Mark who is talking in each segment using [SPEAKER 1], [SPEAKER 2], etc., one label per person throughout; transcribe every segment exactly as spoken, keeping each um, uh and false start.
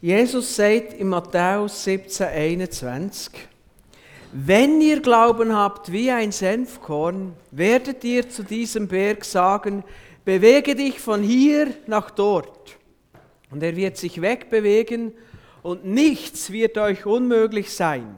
[SPEAKER 1] Jesus sagt in Matthäus siebzehn, einundzwanzig, wenn ihr Glauben habt wie ein Senfkorn, werdet ihr zu diesem Berg sagen, bewege dich von hier nach dort. Und er wird sich wegbewegen und nichts wird euch unmöglich sein.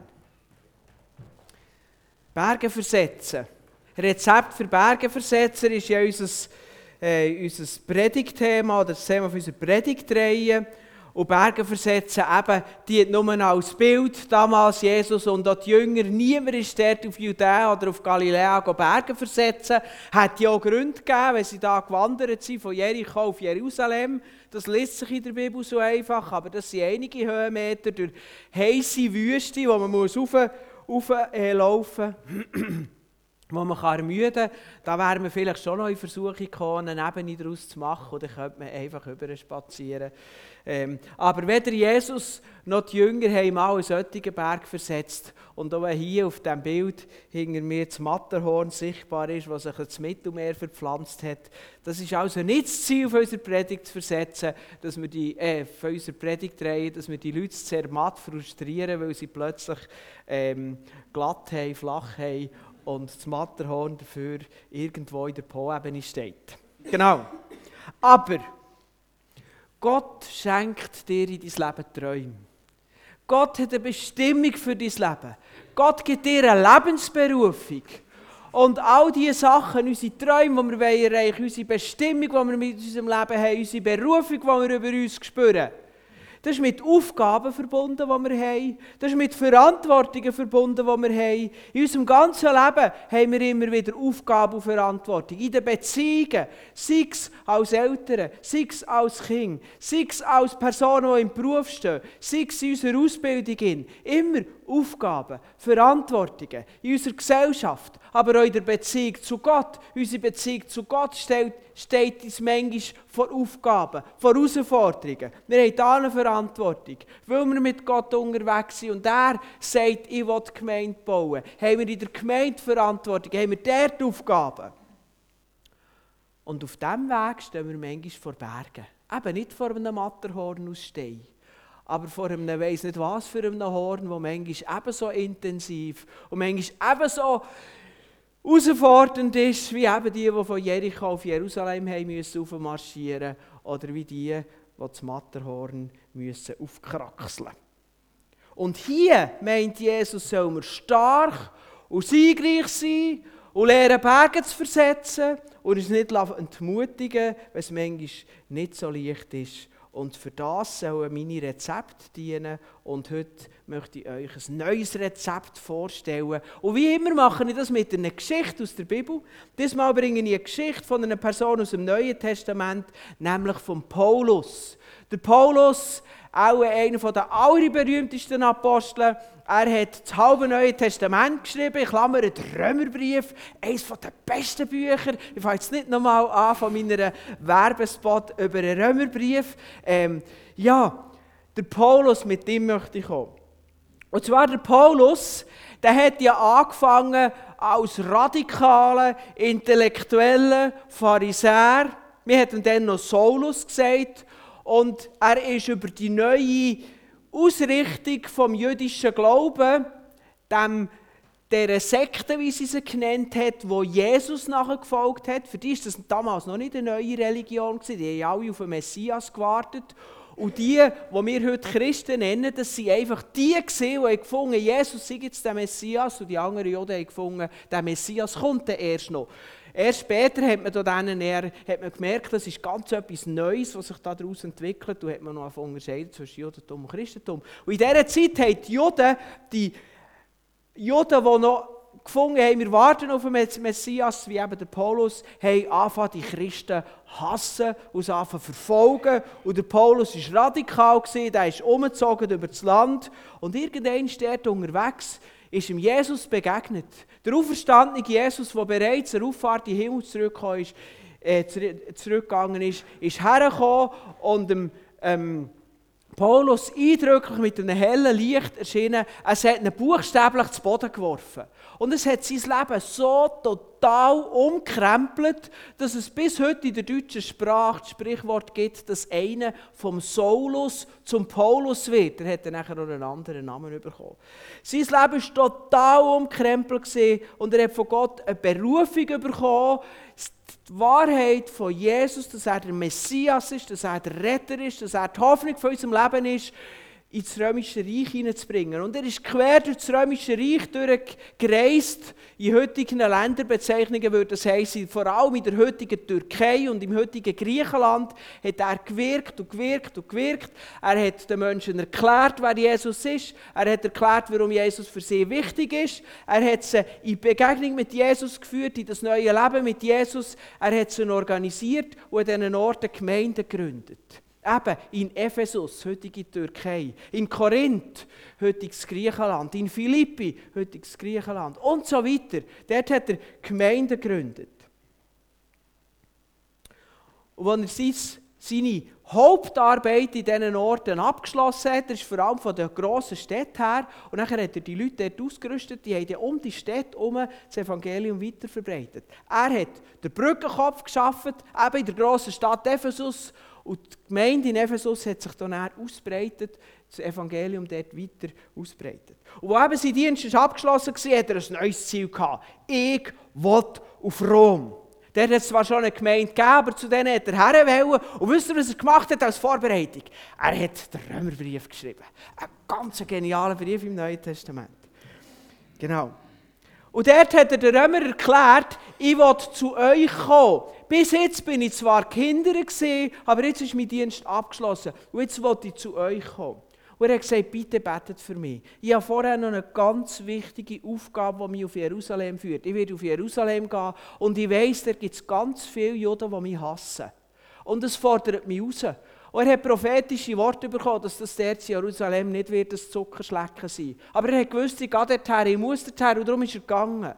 [SPEAKER 1] Berge versetzen. Rezept für Bergeversetzer ist ja unser, äh, unser Predigtthema oder das Thema für unsere Predigtreihe. Und Berge versetzen eben, die nur als Bild damals Jesus und auch die Jünger. Niemand ist dort auf Judäa oder auf Galiläa Berge versetzen. Hat ja auch Gründe gegeben, wenn sie da gewandert sind, von Jericho auf Jerusalem. Das liest sich in der Bibel so einfach, aber das sind einige Höhenmeter durch heisse Wüste, wo man muss rauf, rauf, äh, laufen muss. Wo man kann ermüden kann, da wäre man vielleicht schon noch in Versuchung gekommen, eine Ebene daraus zu machen, oder könnte man einfach rüber spazieren. Ähm, aber weder Jesus noch die Jünger haben mal einen solchen Berg versetzt. Und auch wenn hier auf diesem Bild hinter mir das Matterhorn sichtbar ist, was sich ins Mittelmeer verpflanzt hat, das ist also nicht das Ziel von unserer Predigt zu versetzen, dass wir die, äh, von unserer Predigtreihe, dass wir die Leute sehr matt frustrieren, weil sie plötzlich ähm, glatt haben, flach haben, und das Matterhorn dafür irgendwo in der Po-Ebene steht. Genau. Aber Gott schenkt dir in dein Leben Träume. Gott hat eine Bestimmung für dein Leben. Gott gibt dir eine Lebensberufung. Und all diese Sachen, unsere Träume, die wir erreichen wollen, unsere Bestimmung, die wir mit unserem Leben haben, unsere Berufung, die wir über uns spüren, das ist mit Aufgaben verbunden, die wir haben. Das ist mit Verantwortungen verbunden, die wir haben. In unserem ganzen Leben haben wir immer wieder Aufgaben und Verantwortung. In den Beziehungen, sei es als Eltern, sei es als Kind, sei es als Personen, die im Beruf stehen, sei es in unserer Ausbildung. Immer Aufgaben, Verantwortungen in unserer Gesellschaft, aber auch in der Beziehung zu Gott. Unsere Beziehung zu Gott steht, steht uns manchmal vor Aufgaben, vor Herausforderungen. Wir haben da eine Verantwortung, weil wir mit Gott unterwegs sind und er sagt, ich will die Gemeinde bauen. Haben wir in der Gemeinde Verantwortung, haben wir dort Aufgaben. Und auf diesem Weg stehen wir manchmal vor Bergen. Eben nicht vor einem Matterhorn aus Stein, aber vor einem, weiss nicht was für einem Horn, das manchmal ebenso intensiv und manchmal ebenso herausfordernd ist, wie eben die, die von Jericho auf Jerusalem haben müssen aufmarschieren oder wie die, die das Matterhorn müssen aufkraxeln. Und hier meint Jesus, sollen wir stark und siegreich sein und lernen, Berge zu versetzen und uns nicht entmutigen, wenn es manchmal nicht so leicht ist. Und für das sollen meine Rezepte dienen. Und heute möchte ich euch ein neues Rezept vorstellen. Und wie immer mache ich das mit einer Geschichte aus der Bibel. Diesmal bringe ich eine Geschichte von einer Person aus dem Neuen Testament, nämlich von Paulus. Der Paulus, auch einer der allerberühmtesten Apostel, er hat das halbe Neue Testament geschrieben, in Klammern den Römerbrief, eines der besten Bücher. Ich fange jetzt nicht nochmal an von meiner Werbespot über den Römerbrief. Ähm, ja, der Paulus, mit dem möchte ich kommen. Und zwar der Paulus, der hat ja angefangen als radikaler, intellektueller Pharisäer. Wir hatten ihm dann noch Saulus gesagt. Und er ist über die neue Ausrichtung vom jüdischen Glauben, dem, dieser Sekte, wie sie sie genannt hat, wo Jesus nachher gefolgt hat. Für die war das damals noch nicht eine neue Religion, die haben alle auf den Messias gewartet. Und die, die wir heute Christen nennen, das sind einfach die gewesen, die gefunden haben, Jesus sei jetzt der Messias, und die anderen Juden haben gefunden, der Messias kommt dann erst noch. Erst später hat man, denen eher, hat man gemerkt, das ist ganz etwas Neues, was sich daraus entwickelt, und hat man noch unterscheiden zwischen Judentum und Christentum. Und in dieser Zeit haben die Juden, die Juden, die noch gefunden haben, wir warten auf den Messias, wie eben der Paulus, haben angefangen, die Christen hassen und sie angefangen verfolgen. Und der Paulus war radikal, der ist umgezogen über das Land. Und irgendwann dort unterwegs ist ihm Jesus begegnet. Der auferstandene Jesus, der bereits der Auffahrt in den Himmel zurückgekommen ist, äh, zurückgegangen ist, ist hergekommen und dem ähm, Paulus eindrücklich mit einem hellen Licht erschienen. Es hat ihn buchstäblich zu Boden geworfen. Und es hat sein Leben so total total umkrempelt, dass es bis heute in der deutschen Sprache das Sprichwort gibt, dass einer vom Saulus zum Paulus wird. Er hat dann nachher noch einen anderen Namen bekommen. Sein Leben war total umkrempelt und er hat von Gott eine Berufung bekommen, die Wahrheit von Jesus, dass er der Messias ist, dass er der Retter ist, dass er die Hoffnung von unserem Leben ist, ins Römische Reich hineinzubringen. Und er ist quer durch das Römische Reich durchgereist. In heutigen Länderbezeichnungen würde das heißen, vor allem in der heutigen Türkei und im heutigen Griechenland hat er gewirkt und gewirkt und gewirkt. Er hat den Menschen erklärt, wer Jesus ist. Er hat erklärt, warum Jesus für sie wichtig ist. Er hat sie in Begegnung mit Jesus geführt, in das neue Leben mit Jesus. Er hat sie organisiert und an diesen Orten Gemeinden gegründet. Eben in Ephesus, heutige Türkei, in Korinth, heutiges Griechenland, in Philippi, heutiges Griechenland und so weiter. Dort hat er Gemeinden gegründet. Und als er seine Hauptarbeit in diesen Orten abgeschlossen hat, das ist vor allem von den grossen Städten her, und dann hat er die Leute dort ausgerüstet, die haben dann um die Städte herum das Evangelium weiterverbreitet. Er hat den Brückenkopf geschaffen, eben in der grossen Stadt Ephesus. Und die Gemeinde in Ephesus hat sich dann ausbreitet, das Evangelium dort weiter ausbreitet. Und als eben sein Dienst abgeschlossen war, hat er ein neues Ziel gehabt. Ich will auf Rom. Dort hat es zwar schon eine Gemeinde gegeben, aber zu denen hat er herwollen. Und wisst ihr, was er gemacht hat als Vorbereitung? Er hat den Römerbrief geschrieben. Ein ganz genialer Brief im Neuen Testament. Genau. Und dort hat er den Römer erklärt, ich will zu euch kommen. Bis jetzt bin ich zwar Kinder gewesen, aber jetzt ist mein Dienst abgeschlossen. Und jetzt will ich zu euch kommen. Und er hat gesagt, bitte betet für mich. Ich habe vorher noch eine ganz wichtige Aufgabe, die mich auf Jerusalem führt. Ich werde auf Jerusalem gehen und ich weiss, da gibt es ganz viele Juden, die mich hassen. Und es fordert mich raus. Und er hat prophetische Worte bekommen, dass das dort in Jerusalem nicht wird, das Zuckerschlecken sein. Aber er hat gewusst, ich gehe dorthin, ich muss dorthin, und darum ist er gegangen.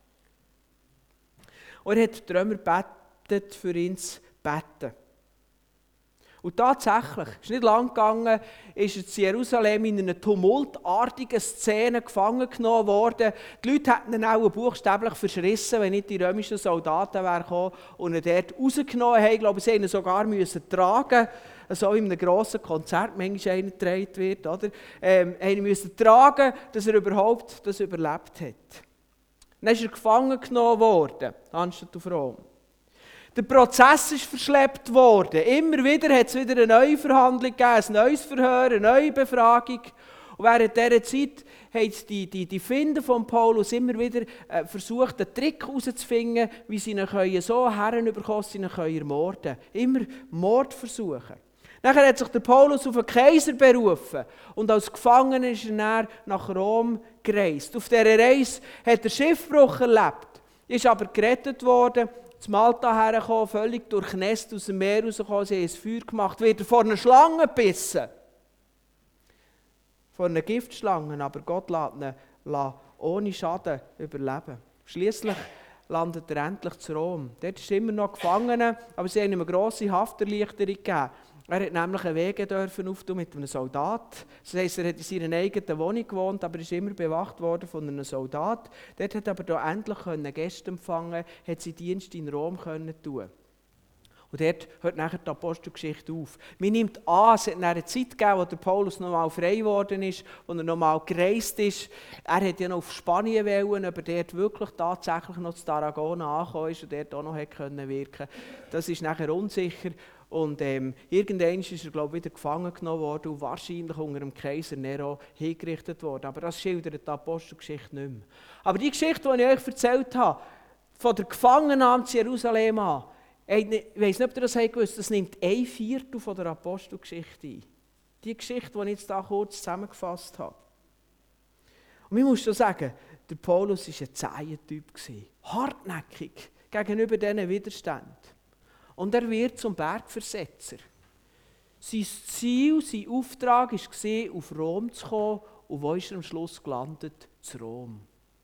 [SPEAKER 1] Und er hat die Römer gebeten, für ihn zu beten. Und tatsächlich, es ist nicht lang gegangen, ist er zu Jerusalem in einer tumultartigen Szene gefangen genommen worden. Die Leute hätten ihn auch buchstäblich verschrissen, wenn nicht die römischen Soldaten wären gekommen und ihn dort rausgenommen haben. Ich glaube, sie mussten ihn sogar müssen tragen, so in einem grossen Konzert manchmal einer getragen wird, oder? Ähm, einen müssen tragen, dass er überhaupt das überlebt hat. Dann ist er gefangen genommen worden, anstatt auf Rom. Der Prozess ist verschleppt worden. Immer wieder hat es wieder eine neue Verhandlung gegeben, ein neues Verhör, eine neue Befragung. Und während dieser Zeit haben die, die, die Finder von Paulus immer wieder äh, versucht, einen Trick herauszufinden, wie sie ihn können, so herüberkommen, sie ihn können ermorden können. Immer Mordversuche. Nachher hat sich der Paulus auf den Kaiser berufen und als Gefangener ist er dann nach Rom gereist. Auf dieser Reise hat er Schiffbruch erlebt, ist aber gerettet worden. Zu Malta hergekommen, völlig durchnässt aus dem Meer rausgekommen, sie haben ein Feuer gemacht, wird er vor einer Schlange gebissen. Vor einer Giftschlange, aber Gott lässt ihn ohne Schaden überleben. Schliesslich landet er endlich zu Rom. Dort ist er immer noch Gefangener, aber sie haben ihm eine grosse Hafterleichterung gegeben. Er hat nämlich einen Weg dürfen auftun mit einem Soldat. Das heisst, er hat in seiner eigenen Wohnung gewohnt, aber ist immer bewacht worden von einem Soldat. Dort hat er aber da endlich Gäste empfangen, hat seinen Dienst in Rom können tun. Und dort hört nachher die Apostelgeschichte auf. Man nimmt an, es hat eine Zeit gegeben, wo der Paulus noch mal frei geworden ist, wo er noch mal gereist ist. Er hat ja noch auf Spanien wollen, aber dort wirklich tatsächlich noch zu Tarragona angekommen ist und dort auch noch wirken konnte. Das ist nachher unsicher. Und ähm, irgendwann ist er, glaube ich, wieder gefangen genommen worden und wahrscheinlich unter dem Kaiser Nero hingerichtet worden. Aber das schildert die Apostelgeschichte nicht mehr. Aber die Geschichte, die ich euch erzählt habe, von der Gefangennahme zu Jerusalem an, ich weiss nicht, ob ihr das gewusst habt, das nimmt ein Viertel von der Apostelgeschichte ein. Die Geschichte, die ich jetzt hier kurz zusammengefasst habe. Und ich muss schon sagen, der Paulus war ein zäher Typ, hartnäckig gegenüber diesen Widerständen. Und er wird zum Bergversetzer. Sein Ziel, sein Auftrag war, auf Rom zu kommen. Und wo ist er am Schluss gelandet? Zu Rom.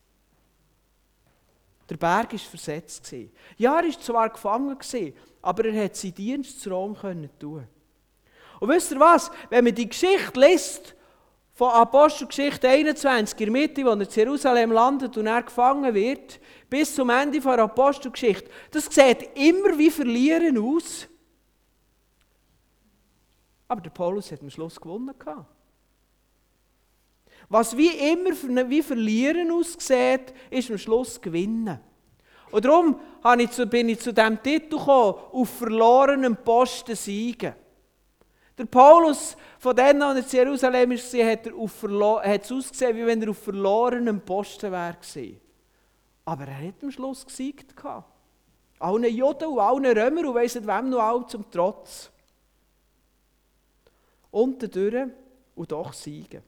[SPEAKER 1] Der Berg war versetzt. Ja, er war zwar gefangen, aber er konnte seinen Dienst zu Rom tun. Und wisst ihr was? Wenn man die Geschichte liest von Apostelgeschichte einundzwanzig, in der Mitte, wo er in Jerusalem landet und er gefangen wird, bis zum Ende der Apostelgeschichte, das sieht immer wie Verlieren aus. Aber der Paulus hat am Schluss gewonnen. Was wie immer wie Verlieren aussieht, ist am Schluss Gewinnen. Und darum bin ich zu diesem Titel gekommen, auf verlorenem Posten siegen. Der Paulus, von denen, als er in Jerusalem war, hat, er auf verlo- hat es ausgesehen, wie wenn er auf verlorenem Posten wäre. Aber er hat am Schluss gesiegt. Allen Juden und allen Römern und weiss nicht wem noch all zum Trotz. Unten durch und doch siegen.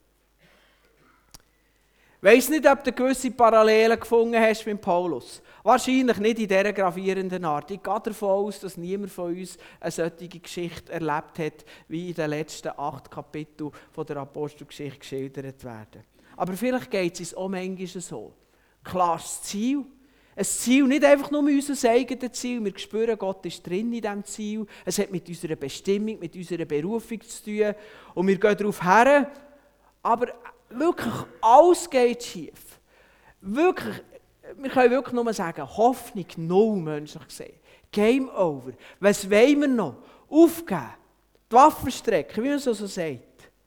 [SPEAKER 1] Ich weiss nicht, ob du gewisse Parallelen gefunden hast mit Paulus. Wahrscheinlich nicht in dieser gravierenden Art. Ich gehe davon aus, dass niemand von uns eine solche Geschichte erlebt hat, wie in den letzten acht Kapiteln der Apostelgeschichte geschildert werden. Aber vielleicht geht es uns auch manchmal so. Klares Ziel. Ein Ziel, nicht einfach nur unser eigenes Ziel. Wir spüren, Gott ist drin in diesem Ziel. Es hat mit unserer Bestimmung, mit unserer Berufung zu tun. Und wir gehen darauf her. Aber wirklich, alles geht schief. Wirklich, wir können wirklich nur sagen, Hoffnung null, menschlich gesehen. Game over. Was wollen wir noch? Aufgeben. Die Waffen strecken, wie man so, so sagt.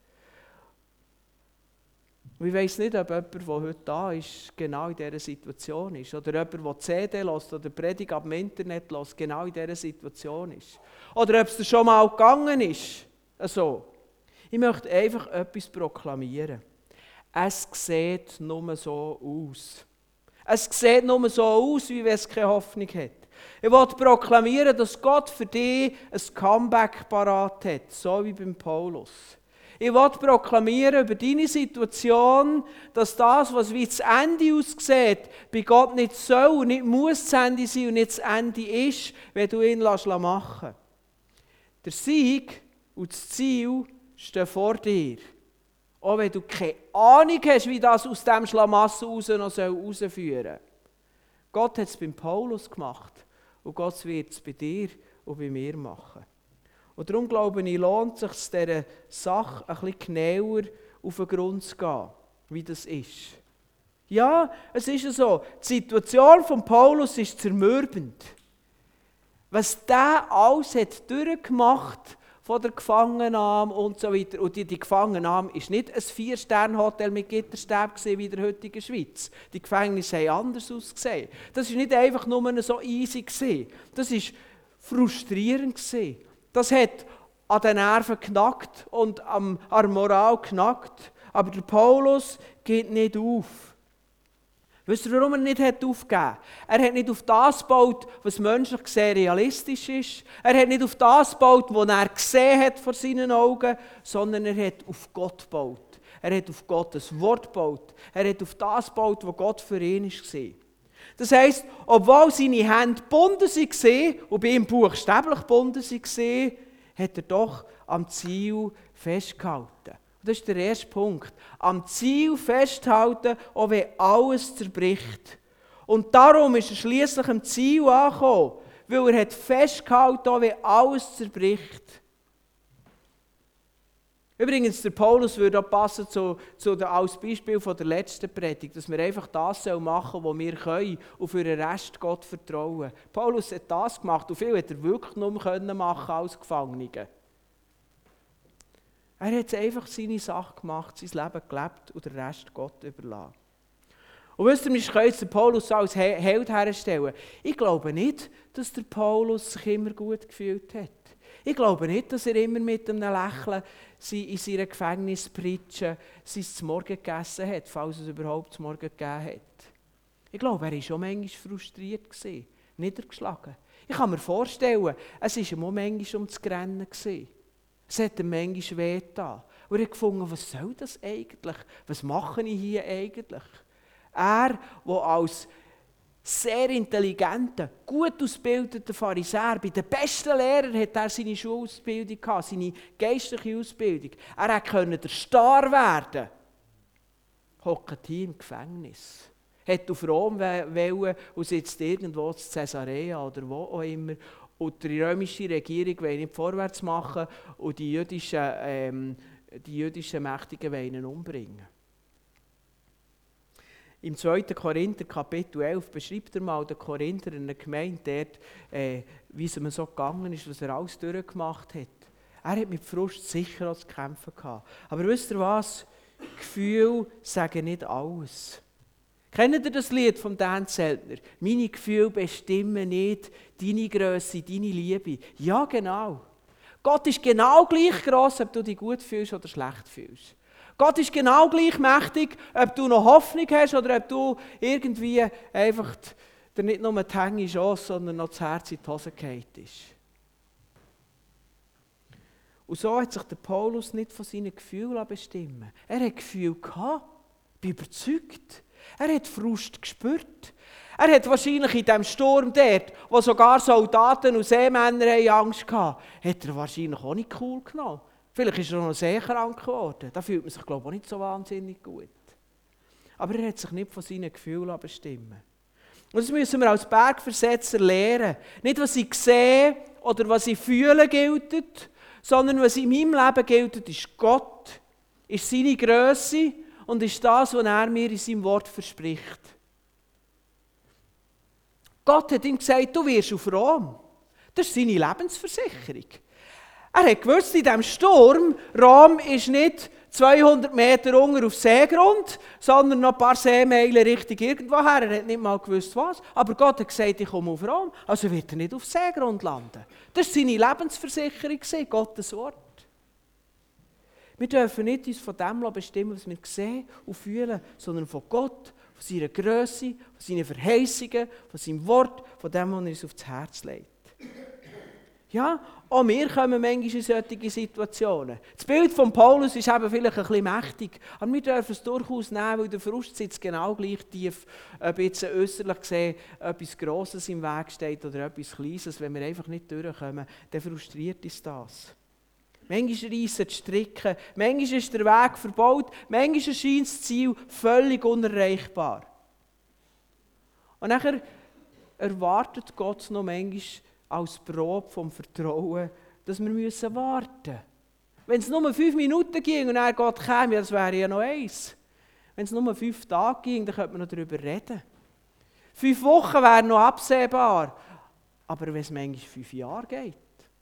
[SPEAKER 1] Und ich weiss nicht, ob jemand, der heute da ist, genau in dieser Situation ist. Oder jemand, der C D hört oder Predigt ab dem Internet hört, genau in dieser Situation ist. Oder ob es dir schon mal gegangen ist. Also, ich möchte einfach etwas proklamieren. Es sieht nur so aus. Es sieht nur so aus, wie wenn es keine Hoffnung hat. Ich will proklamieren, dass Gott für dich ein Comeback parat hat, so wie beim Paulus. Ich will proklamieren über deine Situation, dass das, was wie das Ende aussieht, bei Gott nicht soll und nicht muss das Ende sein und nicht das Ende ist, wenn du ihn machen lässt. Der Sieg und das Ziel stehen vor dir. Auch wenn du keine Ahnung hast, wie das aus diesem Schlamassel raus noch herausführen soll. Gott hat es beim Paulus gemacht und Gott wird es bei dir und bei mir machen. Und darum glaube ich, lohnt es sich, dieser Sache ein bisschen genauer auf den Grund zu gehen, wie das ist. Ja, es ist so, die Situation von Paulus ist zermürbend. Was der alles hat durchgemacht hat, von der Gefangennahme und so weiter. Und die, die Gefangennahme war nicht ein Vier-Sterne-Hotel mit Gitterstäben wie in der heutigen Schweiz. Die Gefängnisse haben anders ausgesehen. Das war nicht einfach nur so easy. Das war frustrierend. Das hat an den Nerven knackt und an der Moral knackt. Aber der Paulus geht nicht auf. Wisst ihr, warum er nicht hat aufgegeben hat? Er hat nicht auf das gebaut, was menschlich gesehen realistisch ist. Er hat nicht auf das gebaut, was er gesehen hat vor seinen Augen, sondern er hat auf Gott gebaut. Er hat auf Gottes Wort gebaut. Er hat auf das gebaut, was Gott für ihn war. Das heisst, obwohl seine Hände gebunden waren und bei ihm buchstäblich gebunden waren, hat er doch am Ziel festgehalten. Das ist der erste Punkt. Am Ziel festhalten, auch wenn alles zerbricht. Und darum ist er schliesslich am Ziel angekommen, weil er hat festgehalten, auch wenn alles zerbricht. Übrigens, der Paulus würde auch passen zu, zu der, als Beispiel von der letzten Predigt, dass wir einfach das machen sollen, was wir können und für den Rest Gott vertrauen. Paulus hat das gemacht und viel hat er wirklich nur machen als Gefangener. Er hat einfach seine Sache gemacht, sein Leben gelebt und den Rest Gott überlassen. Und wisst ihr, wir können jetzt den Paulus als Held herstellen. Ich glaube nicht, dass der Paulus sich immer gut gefühlt hat. Ich glaube nicht, dass er immer mit einem Lächeln in seiner Gefängnispritsche sein Morgen gegessen hat, falls es überhaupt Morgen gegeben hat. Ich glaube, er war schon manchmal frustriert, niedergeschlagen. Ich kann mir vorstellen, es war ihm manchmal ums Rennen. Es hat ihm manchmal wehgetan. Und er hat gefunden, was soll das eigentlich? Was mache ich hier eigentlich? Er, der als sehr intelligenter, gut ausgebildeter Pharisäer, bei den besten Lehrern hat er seine Schulausbildung gehabt, seine geistliche Ausbildung. Er konnte der Star werden. Hockt hier im Gefängnis. Hat auf Rom wollen und sitzt irgendwo in Caesarea oder wo auch immer. Und die römische Regierung will nicht vorwärts machen und die jüdischen ähm, die jüdischen Mächtigen wollen ihn umbringen. Im zweiten Korinther Kapitel elf beschreibt er mal den Korinther in einer Gemeinde dort, äh, wie es ihm so gegangen ist, was er alles durchgemacht hat. Er hat mit Frust sicher auch zu kämpfen gehabt. Aber wisst ihr was? Gefühle sagen nicht alles. Kennt ihr das Lied von Dan Zeltner? Meine Gefühle bestimmen nicht deine Grösse, deine Liebe. Ja, genau. Gott ist genau gleich gross, ob du dich gut fühlst oder schlecht fühlst. Gott ist genau gleich mächtig, ob du noch Hoffnung hast oder ob du irgendwie einfach dir nicht nur die Hänge schoss, sondern noch das Herz in die Hose gefallen ist. Und so hat sich der Paulus nicht von seinen Gefühlen bestimmen. Er hat Gefühle gehabt, bin überzeugt. Er hat Frust gespürt. Er hat wahrscheinlich in diesem Sturm dort, wo sogar Soldaten und Seemänner Angst hatten, hat er wahrscheinlich auch nicht cool genommen. Vielleicht ist er auch noch sehr krank geworden. Da fühlt man sich, glaube ich, auch nicht so wahnsinnig gut. Aber er hat sich nicht von seinen Gefühlen bestimmen. Und das müssen wir als Bergversetzer lernen. Nicht, was ich sehe oder was ich fühle, gilt, sondern was in meinem Leben gilt, ist Gott, ist seine Grösse und ist das, was er mir in seinem Wort verspricht. Gott hat ihm gesagt, du wirst auf Rom. Das ist seine Lebensversicherung. Er hat gewusst, in diesem Sturm, Rom ist nicht zweihundert Meter unter auf Seegrund, sondern noch ein paar Seemeilen Richtung irgendwoher. Er hat nicht mal gewusst, was. Aber Gott hat gesagt, ich komme auf Rom. Also wird er nicht auf Seegrund landen. Das war seine Lebensversicherung, Gottes Wort. Wir dürfen nicht uns von dem bestimmen, was wir sehen und fühlen, sondern von Gott, von seiner Grösse, von seinen Verheißungen, von seinem Wort, von dem, was er uns aufs Herz legt. Ja, auch wir kommen manchmal in solche Situationen. Das Bild von Paulus ist eben vielleicht ein bisschen mächtig, aber wir dürfen es durchaus nehmen, weil der Frust sitzt genau gleich tief, ob jetzt äußerlich gesehen etwas Grosses im Weg steht oder etwas Kleines. Wenn wir einfach nicht durchkommen, dann frustriert uns das. Manchmal reissen die Stricke, manchmal ist der Weg verbaut, manchmal erscheint das Ziel völlig unerreichbar. Und nachher erwartet Gott noch manchmal als Probe vom Vertrauen, dass wir müssen warten müssen. Wenn es nur fünf Minuten ging und er Gott käme, das wäre ja noch eins. Wenn es nur fünf Tage ging, dann könnte man noch darüber reden. Fünf Wochen wären noch absehbar, aber wenn es manchmal fünf Jahre geht.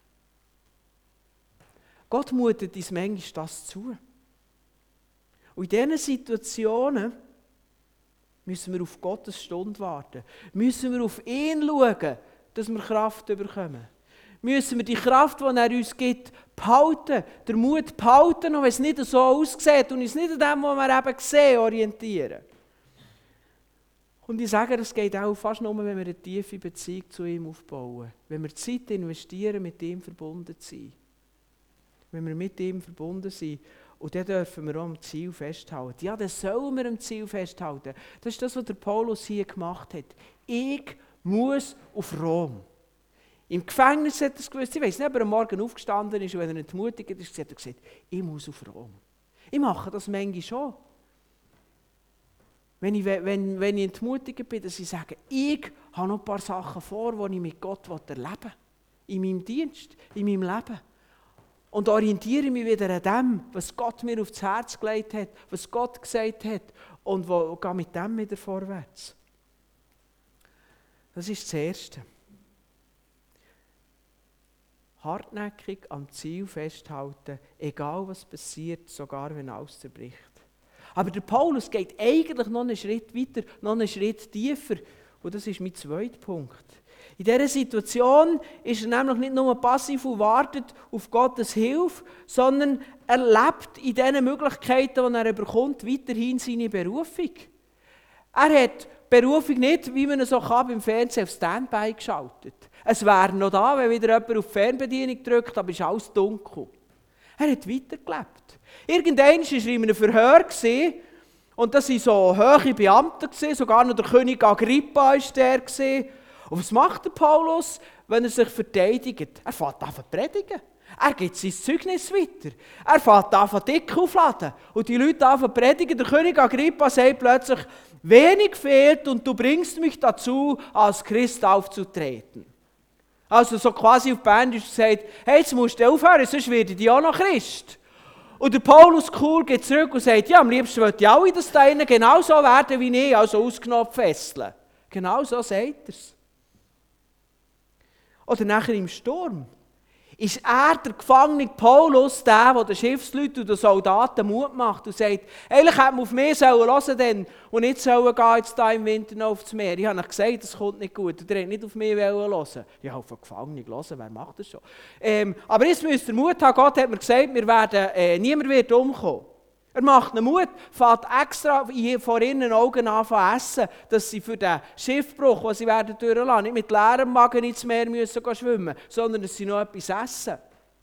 [SPEAKER 1] Gott mutet uns manchmal das zu. Und in diesen Situationen müssen wir auf Gottes Stunde warten. Müssen wir auf ihn schauen, dass wir Kraft bekommen. Müssen wir die Kraft, die er uns gibt, behalten, den Mut behalten, auch wenn es nicht so aussieht und uns nicht an dem, was wir eben sehen, orientieren. Und ich sage, das geht auch fast nur, wenn wir eine tiefe Beziehung zu ihm aufbauen. Wenn wir Zeit investieren, mit ihm verbunden sind. Wenn wir mit ihm verbunden sind. Und dann dürfen wir auch am Ziel festhalten. Ja, dann sollen wir am Ziel festhalten. Das ist das, was der Paulus hier gemacht hat. Ich muss auf Rom. Im Gefängnis hat er es gewusst. Ich weiss nicht, ob er am Morgen aufgestanden ist und wenn er entmutigt ist, hat er gesagt, ich muss auf Rom. Ich mache das manchmal schon. Wenn ich, wenn, wenn ich entmutigt bin, dass ich sage, ich habe noch ein paar Sachen vor, die ich mit Gott erleben will. In meinem Dienst, in meinem Leben. Und orientiere mich wieder an dem, was Gott mir aufs Herz gelegt hat, was Gott gesagt hat und wo, gehe mit dem wieder vorwärts. Das ist das Erste. Hartnäckig am Ziel festhalten, egal was passiert, sogar wenn alles zerbricht. Aber der Paulus geht eigentlich noch einen Schritt weiter, noch einen Schritt tiefer. Und das ist mein zweiter Punkt. In dieser Situation ist er nämlich nicht nur passiv und wartet auf Gottes Hilfe, sondern er lebt in diesen Möglichkeiten, die er bekommt, weiterhin seine Berufung. Er hat die Berufung nicht, wie man es so kann, beim Fernsehen auf Standby geschaltet. Es wäre noch da, wenn wieder jemand auf die Fernbedienung drückt, aber es ist alles dunkel. Er hat weitergelebt. Irgendwann war er in einem Verhör und das waren so hohe Beamte, sogar noch der König Agrippa war der. Und was macht der Paulus, wenn er sich verteidigt? Er fängt an zu predigen. Er gibt sein Zeugnis weiter. Er fängt an zu dick aufladen. Und die Leute an zu predigen. Der König Agrippa sagt plötzlich, wenig fehlt und du bringst mich dazu, als Christ aufzutreten. Also so quasi auf Berndeutsch gesagt, hey, jetzt musst du aufhören, sonst werde ich auch noch Christ. Und der Paulus cool geht zurück und sagt, ja, am liebsten wollte ich alle, dass da innen genauso werden wie ich, also ausgenommen fesseln. Genau so sagt er es. Oder nachher im Sturm. Ist er, der Gefangene Paulus, der, der den Schiffsleuten und den Soldaten Mut macht und sagt, eigentlich hätte man auf mich hören sollen und nicht sollen gehen jetzt da im Winter noch aufs Meer. Ich habe euch gesagt, das kommt nicht gut. Und ihr habt nicht auf mich hören. Ja, auf einen Gefangenen hören, wer macht das schon? Ähm, aber jetzt müsst ihr Mut haben. Gott hat mir gesagt, wir werden, äh, niemand wird umkommen. Er macht ihnen Mut, fährt extra vor ihren Augen an zu essen, dass sie für den Schiffbruch, den sie werden durchlassen, nicht mit leerem Magen ins Meer müssen gehen schwimmen, sondern dass sie noch etwas essen.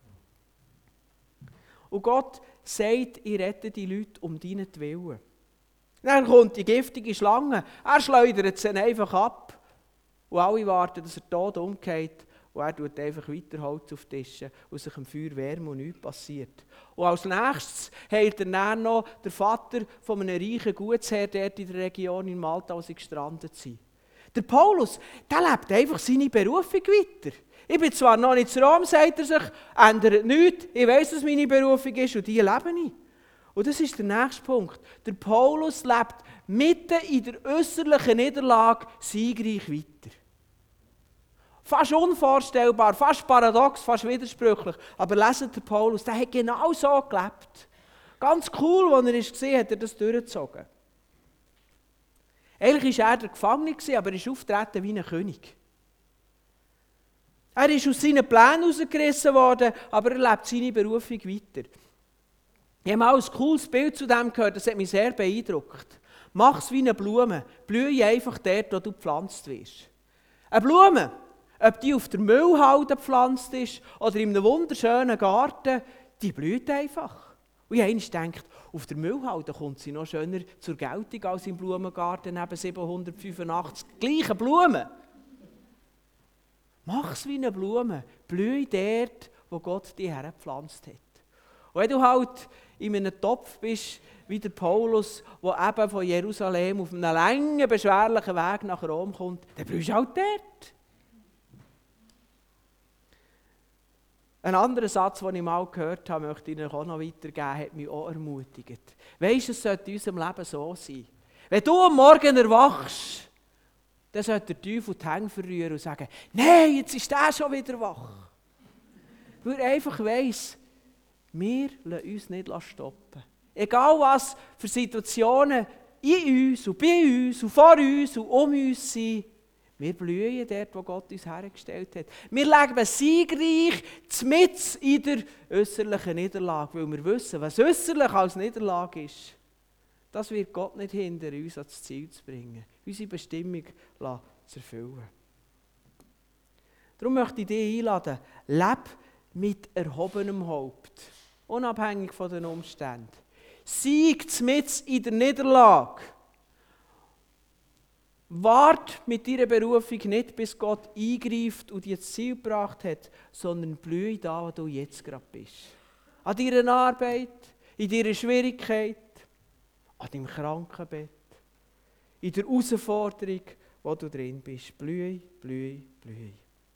[SPEAKER 1] Und Gott sagt, ich rette die Leute um deinetwillen. Dann kommt die giftige Schlange, er schleudert sie einfach ab. Und alle warten, dass er tot umgeht. Und er tut einfach weiter Holz auf die Tische und sich am Feuer wärmen und nichts passiert. Und als nächstes heilt er dann noch der Vater von einem reichen Gutsherr dort in der Region in Malta, wo sie gestrandet sind. Der Paulus, der lebt einfach seine Berufung weiter. Ich bin zwar noch nicht zu Rom, sagt er sich, ändert nichts. Ich weiss, was meine Berufung ist und die lebe ich. Und das ist der nächste Punkt. Der Paulus lebt mitten in der äußerlichen Niederlage siegreich weiter. Fast unvorstellbar, fast paradox, fast widersprüchlich. Aber leset der Paulus, der hat genau so gelebt. Ganz cool, als er es gesehen hat, hat er das durchgezogen. Eigentlich war er der Gefangene, aber er ist auftreten wie ein König. Er ist aus seinen Plänen rausgerissen worden, aber er lebt seine Berufung weiter. Ich habe mal ein cooles Bild zu dem gehört, das hat mich sehr beeindruckt. Mach es wie eine Blume, blühe einfach dort, wo du gepflanzt wirst. Eine Blume, ob die auf der Müllhalde gepflanzt ist oder in einem wunderschönen Garten, die blüht einfach. Und ich habe gedacht, auf der Müllhalde kommt sie noch schöner zur Geltung als im Blumengarten neben siebenhundertfünfundachtzig gleichen Blumen. Mach es wie eine Blume, blühe dort, wo Gott dich hergepflanzt hat. Und wenn du halt in einem Topf bist, wie der Paulus, der eben von Jerusalem auf einem langen, beschwerlichen Weg nach Rom kommt, dann blühst du halt dort. Ein anderer Satz, den ich mal gehört habe, möchte ich Ihnen auch noch weitergeben, hat mich auch ermutigt. Weisst du, es sollte in unserem Leben so sein. Wenn du am Morgen erwachst, dann sollte der Teufel die Hände verrühren und sagen, nein, jetzt ist der schon wieder wach. Weil er einfach weiss, wir lassen uns nicht stoppen. Egal was für Situationen in uns und bei uns und vor uns und um uns sind, wir blühen dort, wo Gott uns hergestellt hat. Wir leben siegreich mitten in der äußerlichen Niederlage, weil wir wissen, was äußerlich als Niederlage ist, das wird Gott nicht hindern, uns ans Ziel zu bringen, unsere Bestimmung zu erfüllen. Darum möchte ich dich einladen, lebe mit erhobenem Haupt, unabhängig von den Umständen. Sieg mitten in der Niederlage. Wart mit deiner Berufung nicht, bis Gott eingreift und dich ins Ziel gebracht hat, sondern blühe da, wo du jetzt gerade bist. An deiner Arbeit, in deiner Schwierigkeit, an deinem Krankenbett, in der Herausforderung, wo du drin bist. Blühe, blühe, blühe.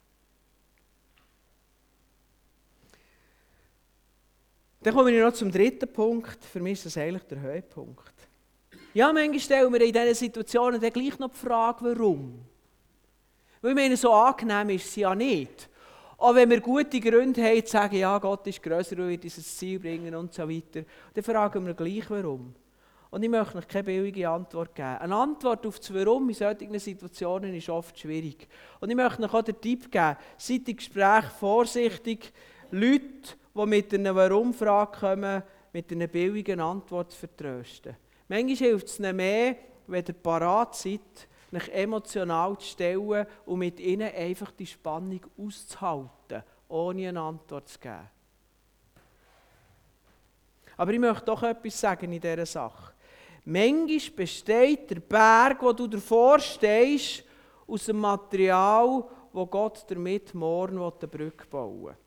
[SPEAKER 1] Dann komme ich noch zum dritten Punkt. Für mich ist das eigentlich der Höhepunkt. Ja, manchmal stellen wir in diesen Situationen dann gleich noch die Frage, warum. Weil ich meine, so angenehm ist sie ja nicht. Auch wenn wir gute Gründe haben, zu sagen, ja, Gott ist grösser und wird uns ins Ziel bringen und so weiter, dann fragen wir gleich, warum. Und ich möchte euch keine billige Antwort geben. Eine Antwort auf das Warum in solchen Situationen ist oft schwierig. Und ich möchte euch auch den Tipp geben, seid im Gespräch vorsichtig, Leute, die mit einer Warum-Frage kommen, mit einer billigen Antwort zu vertrösten. Manchmal hilft es ihnen mehr, wenn ihr parat seid, euch emotional zu stellen und mit ihnen einfach die Spannung auszuhalten, ohne eine Antwort zu geben. Aber ich möchte doch etwas sagen in dieser Sache. Manchmal besteht der Berg, wo du davor stehst, aus dem Material, wo Gott damit morgen eine Brücke bauen will.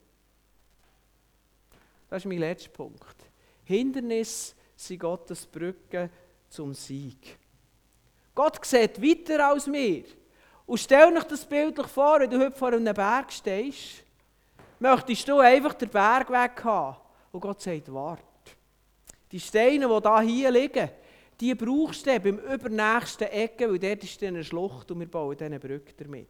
[SPEAKER 1] Das ist mein letzter Punkt. Hindernisse sind Gottes Brücke zum Sieg. Gott sieht weiter als wir. Und stell dir das bildlich vor, wenn du heute vor einem Berg stehst, möchtest du einfach den Berg weg haben. Und Gott sagt, warte. Die Steine, die da hier liegen, die brauchst du beim übernächsten Ecke, weil dort ist eine Schlucht und wir bauen diese Brücke damit.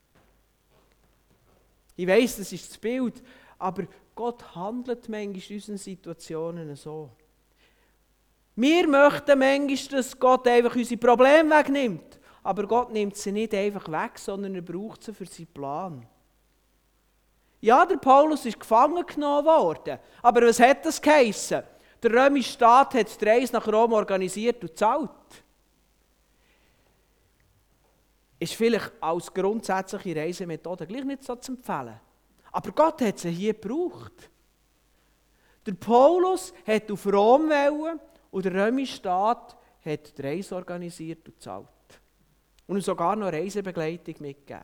[SPEAKER 1] Ich weiss, das ist das Bild, aber Gott handelt manchmal in unseren Situationen so. Wir möchten manchmal, dass Gott einfach unsere Probleme wegnimmt. Aber Gott nimmt sie nicht einfach weg, sondern er braucht sie für seinen Plan. Ja, der Paulus ist gefangen genommen worden. Aber was hat das geheissen? Der römische Staat hat die Reise nach Rom organisiert und gezahlt. Ist vielleicht als grundsätzliche Reisemethode gleich nicht so zu empfehlen. Aber Gott hat sie hier gebraucht. Der Paulus hat auf Rom wollen und der römische Staat hat die Reise organisiert und gezahlt. Und ihm sogar noch Reisebegleitung mitgegeben.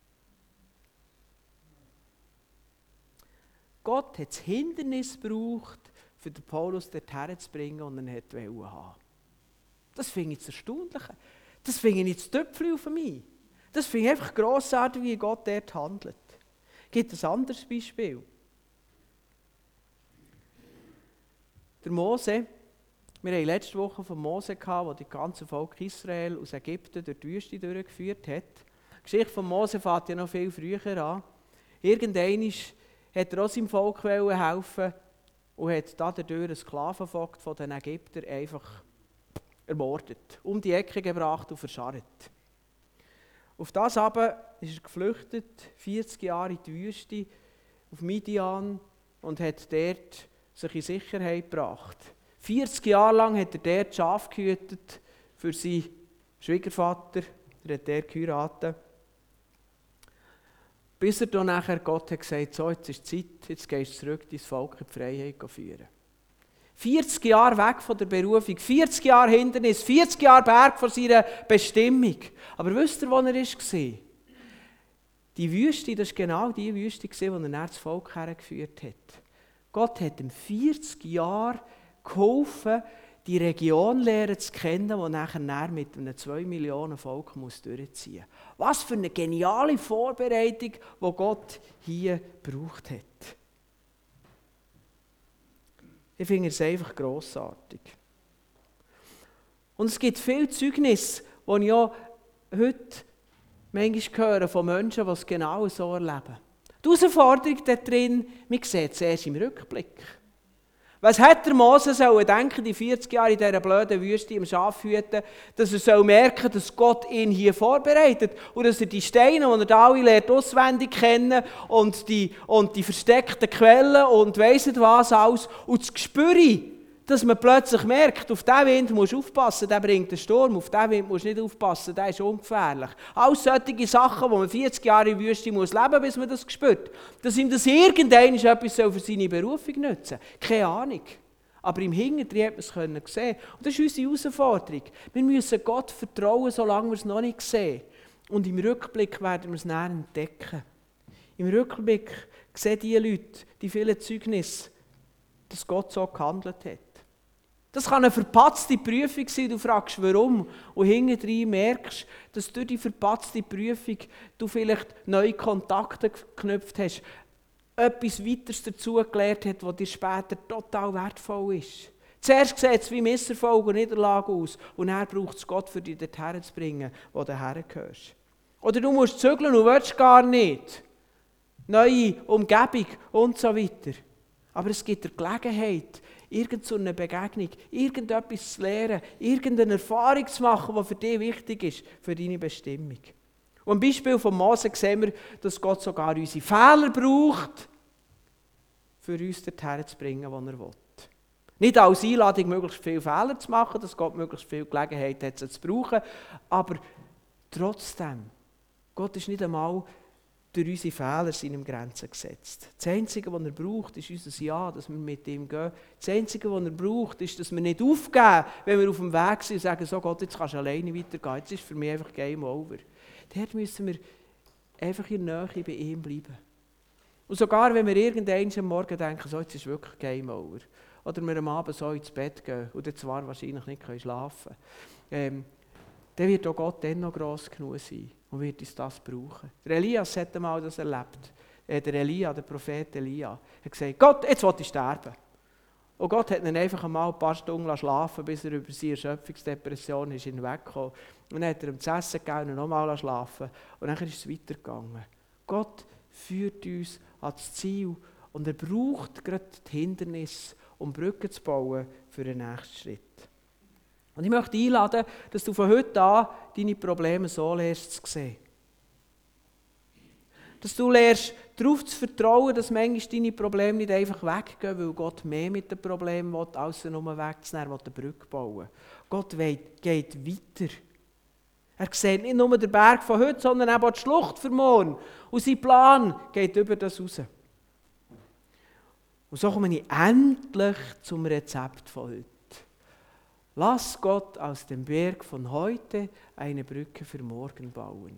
[SPEAKER 1] Gott hat das Hindernis gebraucht, für den Paulus dorthin zu bringen und er wollte haben. Das finde ich das Erstaunliche. Das finde ich nicht das Töpfchen auf mich. Das finde ich einfach grossartig, wie Gott dort handelt. Es gibt ein anderes Beispiel. Der Mose, wir hatten letzte Woche von Mose, der das ganze Volk Israel aus Ägypten durch die Wüste durchgeführt hat. Die Geschichte von Mose fängt ja noch viel früher an. Irgendwann wollte er auch seinem Volk helfen und hat dadurch einen Sklavenvogt von den Ägyptern einfach ermordet, um die Ecke gebracht und verscharrt. Auf das aber ist er geflüchtet, vierzig Jahre in die Wüste, auf Midian, und hat dort sich in Sicherheit gebracht. vierzig Jahre lang hat er dort Schafe gehütet für seinen Schwiegervater, er hat dort geheiratet. Bis er dann nachher Gott hat gesagt, so, jetzt ist Zeit, jetzt gehst du zurück, dein Volk in die Freiheit führen. vierzig Jahre weg von der Berufung, vierzig Jahre Hindernis, vierzig Jahre Berg von seiner Bestimmung. Aber wisst ihr, wo er war? Die Wüste, das war genau die Wüste, wo er das Volk hergeführt hat. Gott hat ihm vierzig Jahre geholfen, die Region lernen zu kennen, die nachher mit einem zwei Millionen Volk muss durchziehen muss. Was für eine geniale Vorbereitung, die Gott hier gebraucht hat. Ich finde es einfach grossartig. Und es gibt viele Zeugnisse, die ich auch heute manchmal höre von Menschen, die es genau so erleben. Die Herausforderung da drin, man sieht es erst im Rückblick. Was hat der Mose sollen denken, die vierzig Jahre in dieser blöden Wüste im Schafhüten, dass er soll merken, dass Gott ihn hier vorbereitet und dass er die Steine, die er da alle lernt, auswendig kennen und die, und die versteckten Quellen und weiss nicht was alles und das Gespür, dass man plötzlich merkt, auf diesen Wind musst du aufpassen, der bringt einen Sturm, auf diesen Wind musst du nicht aufpassen, der ist ungefährlich. All solche Sachen, wo man vierzig Jahre in der Wüste muss leben, bis man das spürt. Dass ihm das irgendwann etwas für seine Berufung nützen soll. Keine Ahnung. Aber im Hintergrund hat man es sehen. Und das ist unsere Herausforderung. Wir müssen Gott vertrauen, solange wir es noch nicht sehen. Und im Rückblick werden wir es näher entdecken. Im Rückblick sehen die Leute, die vielen Zeugnisse, dass Gott so gehandelt hat. Das kann eine verpatzte Prüfung sein, du fragst warum und hinterher merkst, dass durch die verpatzte Prüfung du vielleicht neue Kontakte geknüpft hast, etwas weiteres dazugelernt hat, was dir später total wertvoll ist. Zuerst sieht es wie Misserfolg und Niederlage aus und dann braucht es Gott, für dich dorthin zu bringen, wo du hergehörst. Oder du musst zügeln und willst gar nicht. Neue Umgebung und so weiter. Aber es gibt dir Gelegenheit, irgendeine Begegnung, irgendetwas zu lernen, irgendeine Erfahrung zu machen, die für dich wichtig ist, für deine Bestimmung. Und am Beispiel von Mose sehen wir, dass Gott sogar unsere Fehler braucht, für uns dorthin zu bringen, wo er will. Nicht als Einladung, möglichst viele Fehler zu machen, dass Gott möglichst viel Gelegenheit hat, sie zu brauchen, aber trotzdem, Gott ist nicht einmal durch unsere Fehler seinem Grenzen gesetzt. Das Einzige, was er braucht, ist unser Ja, dass wir mit ihm gehen. Das Einzige, was er braucht, ist, dass wir nicht aufgeben, wenn wir auf dem Weg sind und sagen, so Gott, jetzt kannst du alleine weitergehen. Jetzt ist für mich einfach Game Over. Dort müssen wir einfach in der Nähe bei ihm bleiben. Und sogar, wenn wir irgendwann am Morgen denken, so, jetzt ist wirklich Game Over. Oder wir am Abend so ins Bett gehen und dann zwar wahrscheinlich nicht schlafen können, ähm, dann wird auch Gott dann noch gross genug sein und wird uns das brauchen. Der Elias hat einmal das erlebt. Äh, der Elia, der Prophet Elia, hat gesagt, Gott, jetzt will ich sterben. Und Gott hat ihn einfach einmal ein paar Stunden schlafen, bis er über seine Erschöpfungsdepression ist hinweggekommen. Und dann hat er ihm zu essen gegeben und nochmal schlafen. Und dann ist es weitergegangen. Gott führt uns ans Ziel und er braucht gerade die Hindernisse, um Brücken zu bauen für den nächsten Schritt. Und ich möchte einladen, dass du von heute an deine Probleme so lernst zu sehen. Dass du lernst, darauf zu vertrauen, dass manchmal deine Probleme nicht einfach weggehen, weil Gott mehr mit den Problemen will, als nur wegzunehmen, will eine Brücke bauen. Gott geht weiter. Er sieht nicht nur den Berg von heute, sondern auch die Schlucht für morgen. Und sein Plan geht über das raus. Und so komme ich endlich zum Rezept von heute. Lass Gott aus dem Berg von heute eine Brücke für morgen bauen.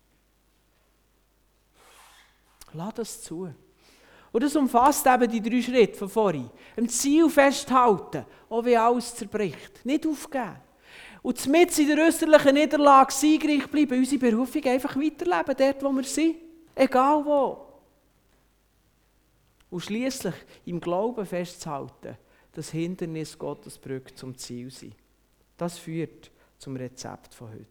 [SPEAKER 1] Lass das zu. Und das umfasst eben die drei Schritte von vorhin. Im Ziel festhalten, auch wenn alles zerbricht. Nicht aufgeben. Und mitten in der äußerlichen Niederlage siegreich bleiben, unsere Berufung einfach weiterleben, dort wo wir sind. Egal wo. Und schliesslich im Glauben festzuhalten, dass Hindernis Gottes Brücke zum Ziel sind. Das führt zum Rezept von heute.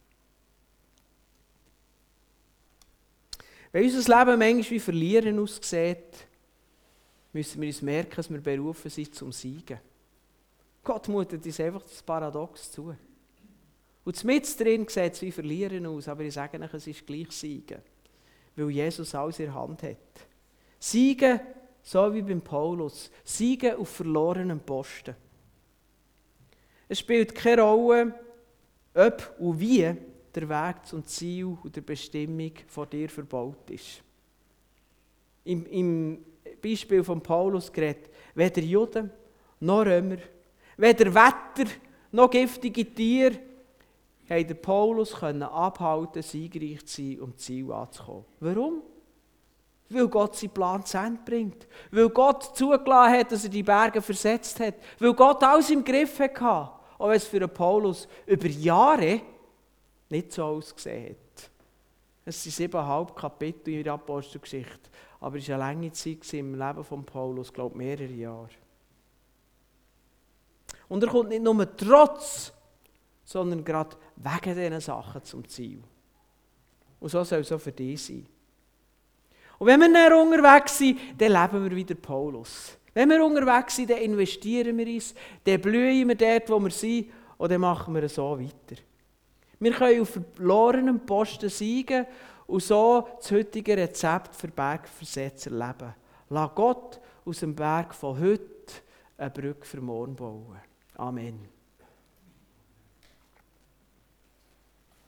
[SPEAKER 1] Wenn unser Leben manchmal wie Verlieren aussieht, müssen wir uns merken, dass wir berufen sind zum Siegen. Gott mutet uns einfach das Paradox zu. Und mitten drin sieht es wie Verlieren aus, aber ich sage euch, es ist gleich Siegen, weil Jesus alles in der Hand hat. Siegen, so wie beim Paulus, Siegen auf verlorenen Posten. Es spielt keine Rolle, ob und wie der Weg zum Ziel und der Bestimmung von dir verbaut ist. Im, im Beispiel von Paulus geredet, weder Juden noch Römer, weder Wetter noch giftige Tiere haben den Paulus abhalten, siegreich zu sein, um das Ziel anzukommen. Warum? Weil Gott seinen Plan zu Ende bringt. Weil Gott zugelassen hat, dass er die Berge versetzt hat. Weil Gott alles im Griff hatte. Auch wenn es für Paulus über Jahre nicht so ausgesehen hat. Es sind siebeneinhalb Kapitel in der Apostelgeschichte. Aber es war eine lange Zeit im Leben von Paulus, ich glaube mehrere Jahre. Und er kommt nicht nur trotz, sondern gerade wegen diesen Sachen zum Ziel. Und so soll es auch für dich sein. Und wenn wir dann unterwegs sind, dann leben wir wieder Paulus. Wenn wir unterwegs sind, dann investieren wir uns, dann blühen wir dort, wo wir sind, und dann machen wir so weiter. Wir können auf verlorenen Posten siegen und so das heutige Rezept für Bergversetzer leben. Lass Gott aus dem Berg von heute eine Brücke für morgen bauen. Amen.